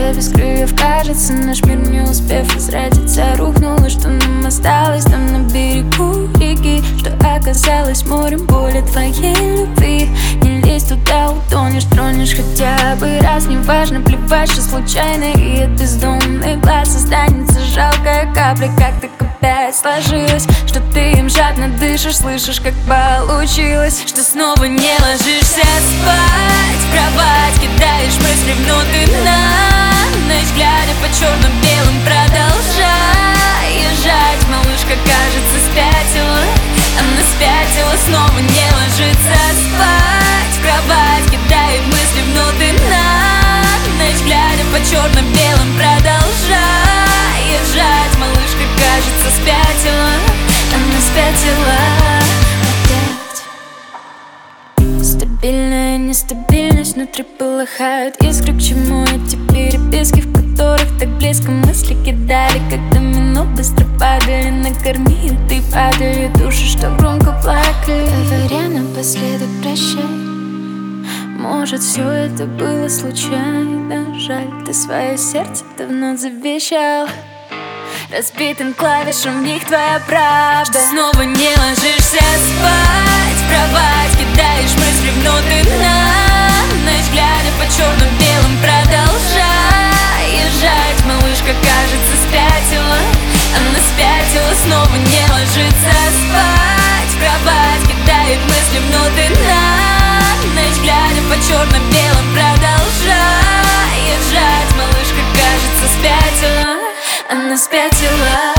Тело без крыльев, кажется, наш мир, не успев возродиться, рухнул. И что нам осталось там на берегу реки, что оказалось морем боли твоей любви. Не лезь туда, утонешь, тронешь хотя бы раз. Неважно, плевать, что случайно, и от бездомных глаз останется жалкая капля. Как так опять сложилось, что ты им жадно дышишь, слышишь, как получилось, что снова не ложишься спать в кровать, кидаешь мысли в ноты на ночь, глядя по черно-белым, продолжай езжать. Малышка, кажется, спятила, она спятила, снова не ложится спать в кровать, кидает мысли в ноты на ночь, глядя по черно-белым, продолжай езжать. Малышка, кажется, спятила, она спятила опять. Стабильная нестабильность внутри полыхают искры. К чему эти переписки, в которых так близко мысли кидали, как домино быстро падали, накормили ты падали души, что громко плакали, говоря напоследок прощай. Может, все это было случайно, жаль, ты свое сердце давно завещал разбитым клавишам, в них твоя правда. Снова не ложишься спать в кровать, кидаешь мысли в ноты на ночь, глядя по черно-белым, продолжай езжать. Малышка, кажется, спятила, она спятила, снова не ложится спать в кровать, кидает мысли в ноты на ночь, глядя по черно-белым, продолжай езжать. Малышка, кажется, спятила, она спятила.